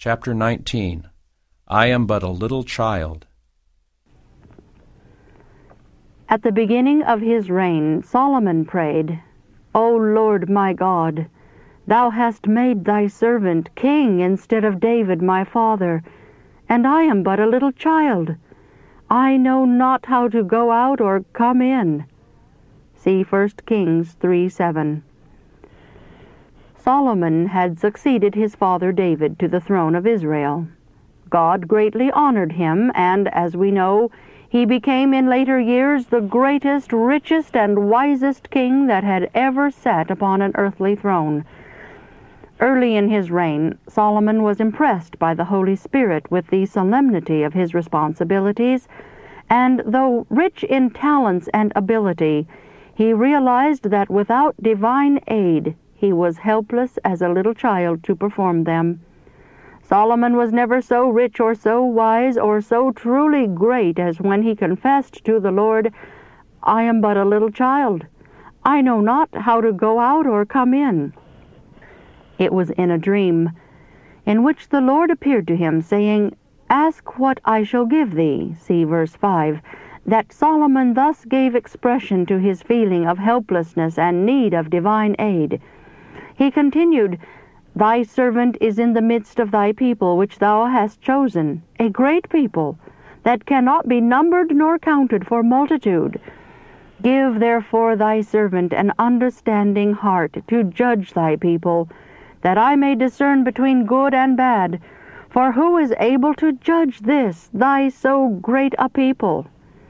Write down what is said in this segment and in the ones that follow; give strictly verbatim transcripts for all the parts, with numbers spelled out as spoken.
Chapter nineteen. I am but a little child. At the beginning of his reign, Solomon prayed, O Lord my God, thou hast made thy servant king instead of David my father, and I am but a little child. I know not how to go out or come in. See First Kings three seven. Solomon had succeeded his father David to the throne of Israel. God greatly honored him, and, as we know, he became in later years the greatest, richest, and wisest king that had ever sat upon an earthly throne. Early in his reign, Solomon was impressed by the Holy Spirit with the solemnity of his responsibilities, and though rich in talents and ability, he realized that without divine aid, he was helpless as a little child to perform them. Solomon was never so rich or so wise or so truly great as when he confessed to the Lord, I am but a little child. I know not how to go out or come in. It was in a dream, in which the Lord appeared to him, saying, Ask what I shall give thee, see verse five, that Solomon thus gave expression to his feeling of helplessness and need of divine aid. He continued, Thy servant is in the midst of thy people which thou hast chosen, a great people, that cannot be numbered nor counted for multitude. Give therefore thy servant an understanding heart to judge thy people, that I may discern between good and bad. For who is able to judge this, thy so great a people?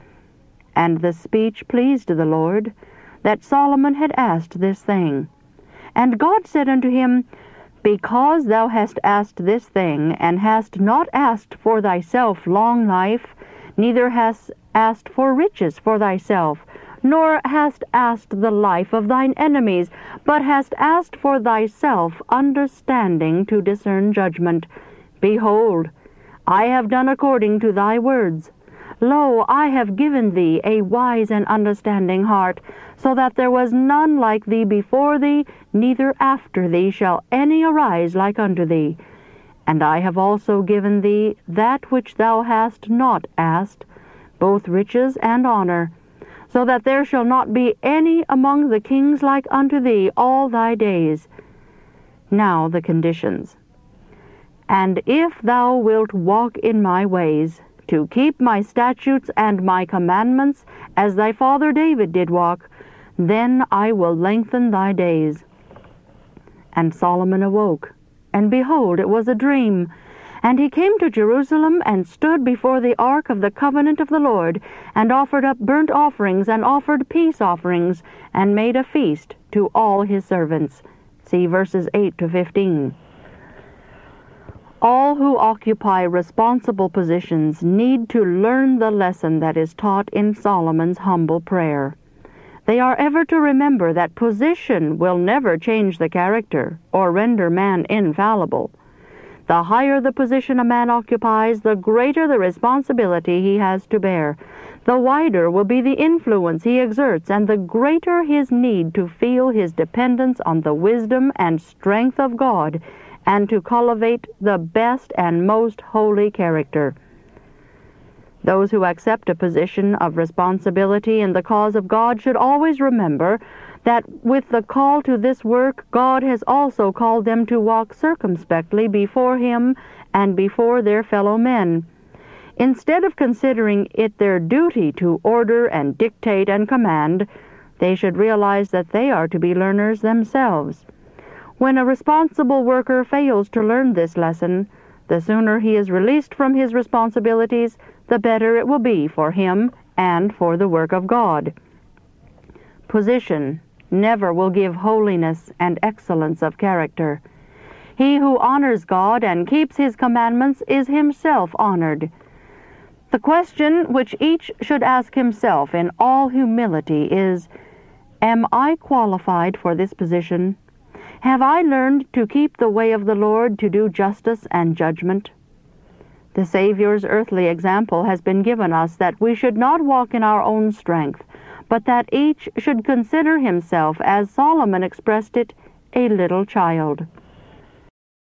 And the speech pleased the Lord, that Solomon had asked this thing. And God said unto him, Because thou hast asked this thing, and hast not asked for thyself long life, neither hast asked for riches for thyself, nor hast asked the life of thine enemies, but hast asked for thyself understanding to discern judgment. Behold, I have done according to thy words. Lo, I have given thee a wise and understanding heart, so that there was none like thee before thee, neither after thee shall any arise like unto thee. And I have also given thee that which thou hast not asked, both riches and honor, so that there shall not be any among the kings like unto thee all thy days. Now the conditions. And if thou wilt walk in my ways, to keep my statutes and my commandments, as thy father David did walk, then I will lengthen thy days. And Solomon awoke, and behold, it was a dream. And he came to Jerusalem, and stood before the ark of the covenant of the Lord, and offered up burnt offerings, and offered peace offerings, and made a feast to all his servants. See verses eight to fifteen. All who occupy responsible positions need to learn the lesson that is taught in Solomon's humble prayer. They are ever to remember that position will never change the character or render man infallible. The higher the position a man occupies, the greater the responsibility he has to bear. The wider will be the influence he exerts, and the greater his need to feel his dependence on the wisdom and strength of God, and to cultivate the best and most holy character. Those who accept a position of responsibility in the cause of God should always remember that with the call to this work, God has also called them to walk circumspectly before Him and before their fellow men. Instead of considering it their duty to order and dictate and command, they should realize that they are to be learners themselves. When a responsible worker fails to learn this lesson, the sooner he is released from his responsibilities, the better it will be for him and for the work of God. Position never will give holiness and excellence of character. He who honors God and keeps His commandments is himself honored. The question which each should ask himself in all humility is, Am I qualified for this position? Have I learned to keep the way of the Lord, to do justice and judgment? The Savior's earthly example has been given us that we should not walk in our own strength, but that each should consider himself, as Solomon expressed it, a little child.